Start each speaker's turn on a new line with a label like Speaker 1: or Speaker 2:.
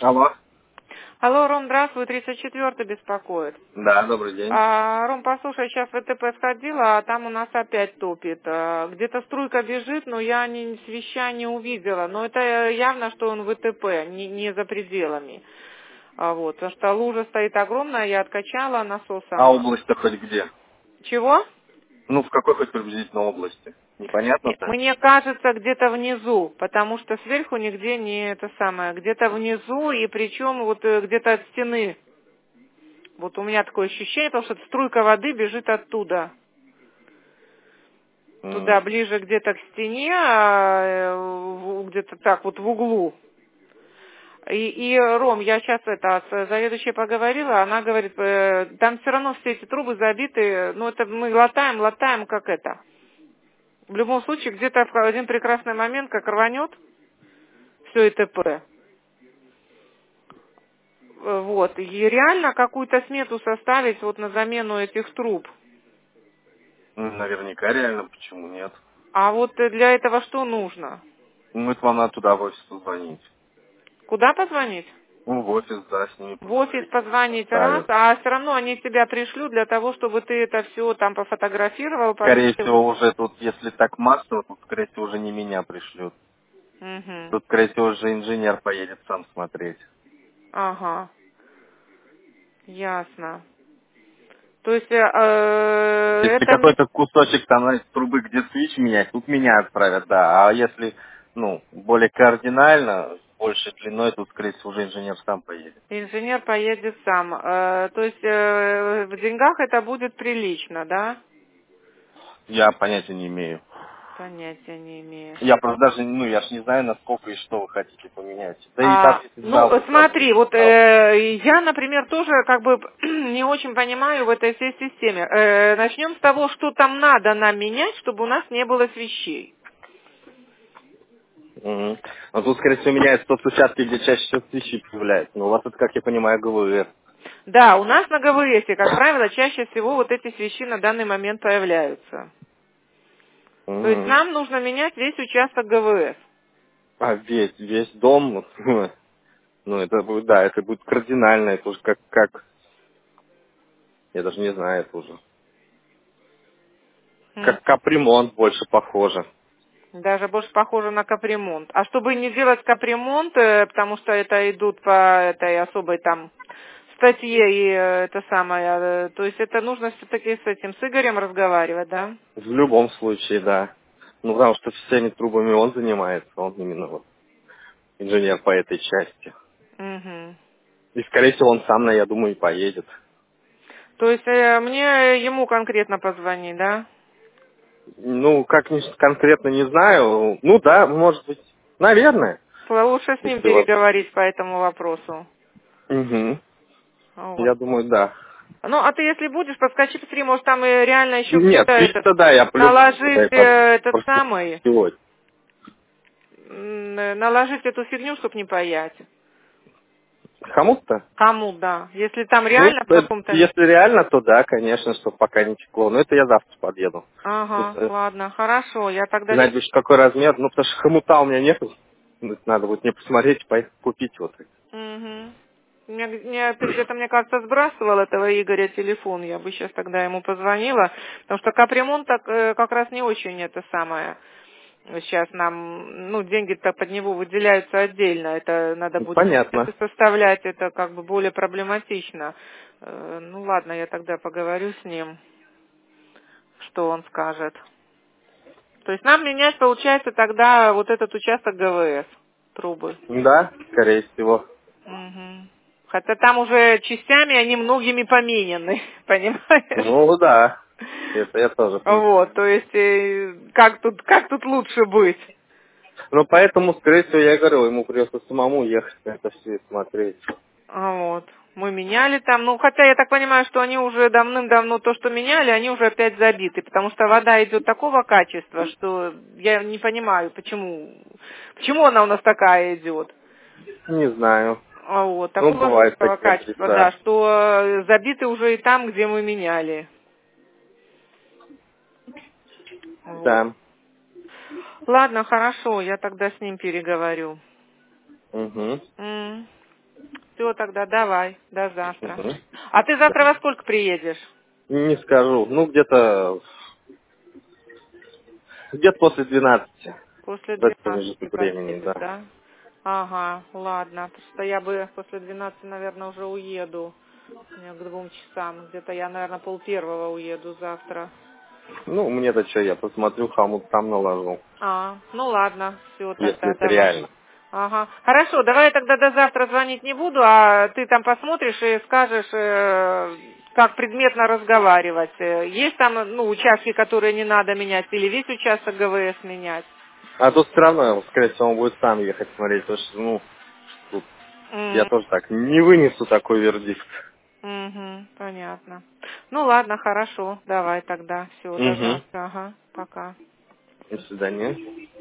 Speaker 1: Алло.
Speaker 2: Алло, Ром, здравствуй, 34-й беспокоит.
Speaker 1: Да, добрый день.
Speaker 2: Ром, послушай, сейчас в ВТП сходила, а там у нас опять топит. Где-то струйка бежит, но я свеща не увидела. Но это явно, что он в ВТП, не за пределами. Вот, потому что лужа стоит огромная, я откачала
Speaker 1: А
Speaker 2: насосом.
Speaker 1: область-то хоть где?
Speaker 2: Чего?
Speaker 1: Ну, в какой хоть приблизительно области? Непонятно-то?
Speaker 2: Мне кажется, где-то внизу, потому что сверху нигде не это самое. Где-то внизу, и причем вот где-то от стены. Вот у меня такое ощущение, потому что струйка воды бежит оттуда. Туда, ближе где-то к стене, где-то так вот в углу. Ром, я сейчас с заведующей поговорила, она говорит, там все равно все эти трубы забиты, ну это мы латаем, как это. В любом случае, где-то в один прекрасный момент, как рванет все это п. Вот, и реально какую-то смету составить вот на замену этих труб.
Speaker 1: Наверняка реально, почему нет?
Speaker 2: А вот для этого что нужно?
Speaker 1: Ну, это вам надо туда в офис позвонить.
Speaker 2: Куда позвонить?
Speaker 1: Ну, в офис, да, с ними
Speaker 2: В офис
Speaker 1: поговорить.
Speaker 2: позвонить раз,
Speaker 1: Ставят.
Speaker 2: а все равно они тебя пришлют для того, чтобы ты это все там пофотографировал,
Speaker 1: Скорее
Speaker 2: повесил.
Speaker 1: всего, уже тут, если так массово, тут, скорее всего, уже не меня пришлют.
Speaker 2: Угу.
Speaker 1: Тут, скорее всего, уже инженер поедет сам смотреть.
Speaker 2: Ага, ясно. То есть
Speaker 1: Если
Speaker 2: это мне...
Speaker 1: какой-то кусочек там, знаете, трубы, где свич менять, тут меня отправят, да. А если, ну, более кардинально, больше длиной, тут, скорее всего, уже инженер сам поедет.
Speaker 2: Инженер поедет сам. То есть в деньгах это будет прилично, да?
Speaker 1: Я понятия не имею.
Speaker 2: Понятия не имею.
Speaker 1: Я просто даже, ну, я ж не знаю, насколько и что вы хотите поменять. Да и там, если жалобы, сразу
Speaker 2: Смотри,
Speaker 1: пишут
Speaker 2: вот
Speaker 1: жалобы.
Speaker 2: я, например, тоже как бы не очень понимаю в этой всей системе. Начнем с того, что там надо нам менять, чтобы у нас не было свечей.
Speaker 1: Угу. Но тут, скорее всего, меняется тот участок, где чаще всего свечи появляются. Но у вас это, как я понимаю, ГВР.
Speaker 2: Да, у нас на ГВС, как правило, чаще всего вот эти свечи на данный момент появляются. То есть
Speaker 1: Угу.
Speaker 2: нам нужно менять весь участок ГВС.
Speaker 1: А весь дом, ну, это будет, да, это будет кардинально, это уже как, я даже не знаю, это уже.
Speaker 2: М.
Speaker 1: Как капремонт больше похоже.
Speaker 2: Даже больше похоже на капремонт. А чтобы не делать капремонт, потому что это идут по этой особой там статье и это самое, то есть это нужно все-таки с этим, с Игорем разговаривать, да?
Speaker 1: В любом случае, да. Ну, потому что всеми трубами он занимается, он именно вот инженер по этой части.
Speaker 2: Угу.
Speaker 1: И, скорее всего, он сам, я думаю, и поедет.
Speaker 2: То есть мне ему конкретно позвонить, да?
Speaker 1: Ну, как конкретно не знаю. Ну да, может быть. Наверное.
Speaker 2: Лучше с ним
Speaker 1: Если у вас.
Speaker 2: переговорить по этому вопросу.
Speaker 1: Угу.
Speaker 2: Вот.
Speaker 1: Я думаю, да.
Speaker 2: Ну, а ты если будешь, подскочи, посмотри, может там и реально еще
Speaker 1: Нет,
Speaker 2: где-то этот,
Speaker 1: свич-то да, я по-любому туда
Speaker 2: наложить
Speaker 1: и подъеду.
Speaker 2: этот
Speaker 1: Просто
Speaker 2: самый,
Speaker 1: сегодня.
Speaker 2: наложить эту фигню, чтобы не паять.
Speaker 1: Кому-то?
Speaker 2: Кому, да. Если там
Speaker 1: Ну,
Speaker 2: реально в каком-то месте.
Speaker 1: если реально, то да, конечно, чтобы пока не текло. Но это я завтра подъеду.
Speaker 2: Ага,
Speaker 1: Просто
Speaker 2: ладно, хорошо, я тогда...
Speaker 1: знать бы, какой размер. Ну, потому что хомута у меня нет. Ну, надо будет мне посмотреть, поехать купить вот.
Speaker 2: Угу. Ты где-то, мне кажется, сбрасывал этого Игоря телефон, я бы сейчас тогда ему позвонила, потому что капремонт так, как раз не очень это самое. Сейчас нам, ну, деньги-то под него выделяются отдельно, это надо
Speaker 1: Ну,
Speaker 2: будет
Speaker 1: понятно.
Speaker 2: составлять, это как бы более проблематично. Ну ладно, я тогда поговорю с ним, что он скажет. То есть нам менять, получается, тогда вот этот участок ГВС, трубы.
Speaker 1: Да, скорее всего.
Speaker 2: Мгм. Хотя там уже частями они многими поменены, понимаешь?
Speaker 1: Ну да, это я тоже понимаю.
Speaker 2: Вот, то есть как тут лучше быть?
Speaker 1: Но поэтому, скорее всего, я и говорю, ему придется самому ехать на это все и смотреть.
Speaker 2: Вот. Мы меняли там, ну хотя я так понимаю, что они уже давным-давно то, что меняли, они уже опять забиты, потому что вода идет такого качества, что я не понимаю, почему она у нас такая идет.
Speaker 1: Не знаю.
Speaker 2: Вот,
Speaker 1: Ну,
Speaker 2: такого
Speaker 1: бывают
Speaker 2: жуткого
Speaker 1: такие
Speaker 2: качества, да,
Speaker 1: адреса.
Speaker 2: что забиты уже и там, где мы меняли. Вот.
Speaker 1: Да.
Speaker 2: Ладно, хорошо, я тогда с ним переговорю.
Speaker 1: Угу.
Speaker 2: М. Все, тогда давай, до завтра.
Speaker 1: Угу.
Speaker 2: А ты завтра во сколько приедешь?
Speaker 1: Не скажу. Ну, где-то после 12.
Speaker 2: После
Speaker 1: В этом промежутке
Speaker 2: 12
Speaker 1: времени,
Speaker 2: подъедешь,
Speaker 1: да.
Speaker 2: да? Ага, ладно. Просто я бы после 12, наверное, уже уеду. У меня к 2 часам. Где-то я, наверное, 12:30 уеду завтра.
Speaker 1: Ну, мне-то что, я посмотрю, хомут там наложу.
Speaker 2: Ну ладно, все
Speaker 1: Если
Speaker 2: тогда,
Speaker 1: это
Speaker 2: давай.
Speaker 1: реально.
Speaker 2: Ага. Хорошо, давай я тогда до завтра звонить не буду, а ты там посмотришь и скажешь, как предметно разговаривать. Есть там, участки, которые не надо менять, или весь участок ГВС менять?
Speaker 1: А тут все равно, скорее всего, он будет сам ехать смотреть, потому что, тут я тоже так не вынесу такой вердикт.
Speaker 2: Угу, понятно. Ну ладно, хорошо, давай тогда, все, до
Speaker 1: Угу.
Speaker 2: завтра, ага, пока.
Speaker 1: До свидания.